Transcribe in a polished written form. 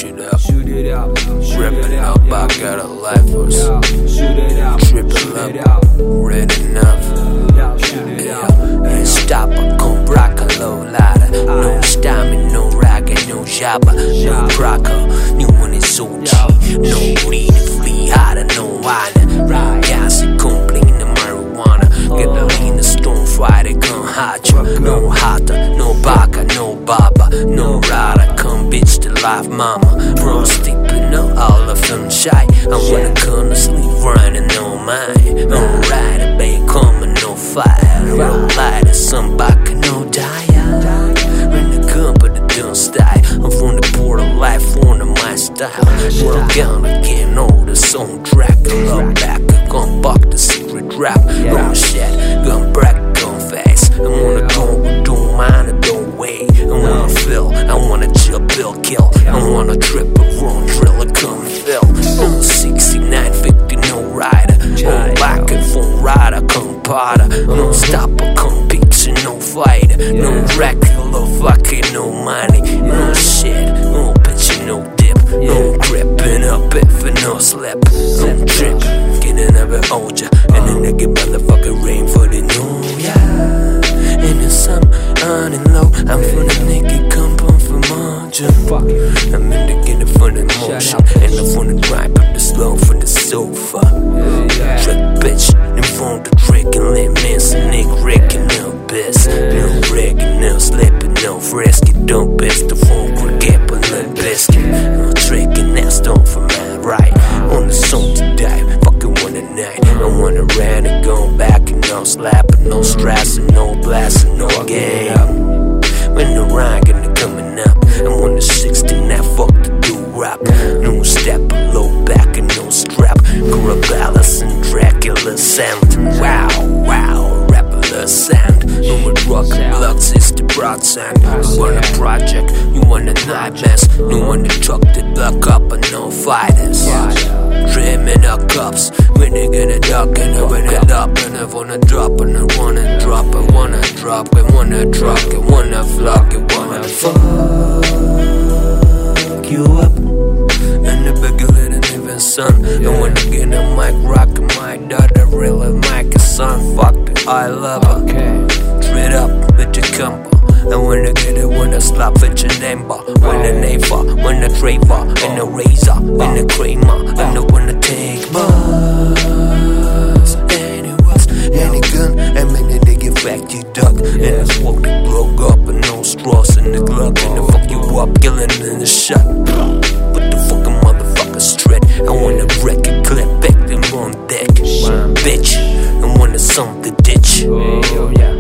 shit up. Ripping up, I got a life force. Triple up, red enough. Stop, come rock a low ladder. No stamina, no ragged, no jabba, no cracker. New one is so cheap. No weed to flee harder, no wine. Gas it complete the marijuana. Get the lean, the stone fighter, come hot you. No hotter, no baka, no baba, no rider, come bitch to life, mama. Bro, sleeping up, all of them shy. I wanna come to sleep running on mine. No rider, babe, coming, no fire. No lighter, some baka, no dire. When the gun, but it don't style. I'm from the border life, from the my style. We're gonna get older, song Dracula. Back, gun buck the secret rap. No shit, gun back, gun fast. I wanna go, don't mind it, don't wait. I wanna feel, I wanna chill, bill, kill. I wanna trip a wrong drill, come fill. No 69, 50, no rider. Oh, back and phone rider, come potter. No stopper, come picture, no fighter. No regular, fucking no money. No shit, no picture, no dip. No gripping up it for no slip. No trip, getting a bit older. And then they get motherfucking rain for the new year. And the sun on and low. I'm from the nigga, come on for margin. I'm in the getting for the motion. And I'm from the grind, but the slow for the sofa. Trick bitch, and from the trick and let me some nigga wrecking no best. No wrecking, no slipping, no frisky. Don't best the phone quick gap on the biscuit. No tricking, that's don't for my right. On the song to die, fucking one a night. I wanna run and go back and no slapping, no stressing, no blasting, no game. When the rhyme gonna coming up, I'm on the 69, fuck the do rap. No step, low back and no strap. Corvallis and Dracula sound. Wow, wow, rapper sound. No more rock and blocks, it's the broad sound. You want a project, you want a nightmares. You want to truck the block up and no fighters. Dreaming of cups, when they gonna duck and I wanna up and I wanna drop and I wanna drop, I wanna drop, I wanna drop, I wanna flock, I wanna fuck you up. And the bigger little even son, I wanna get a mic rock and my daughter really mic a son, fuck the I love her. Straight up with the combo. I wanna get it when I slap with your name bar. When the neighbor, when the traver, and the razor, and the kramer, and the wanna take buzz. Anyways, any gun, and many they get back you duck. And I smoke the plug up, and no straws in the glove. And the fuck you up, killing in the shot. Put the fucking motherfucker straight. I wanna wreck it, clip back, then on deck. Bitch, I wanna sum the ditch.